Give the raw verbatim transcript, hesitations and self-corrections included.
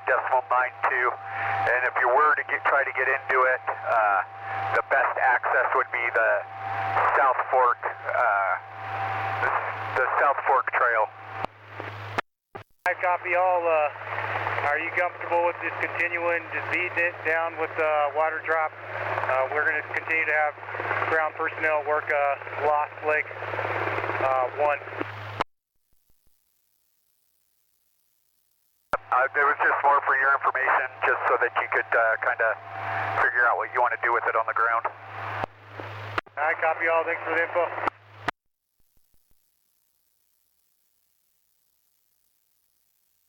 decimal nine two. And if you were to get, try to get into it, uh, the best access would be the South Fork, uh, the, the South Fork Trail. I copy all. Uh, are you comfortable with just continuing, just beating it down with uh, water drop? Uh, we're going to continue to have ground personnel work uh, Lost Lake uh, one. Uh, it was just more for your information, just so that you could uh, kind of figure out what you want to do with it on the ground. I copy all. Thanks for the info.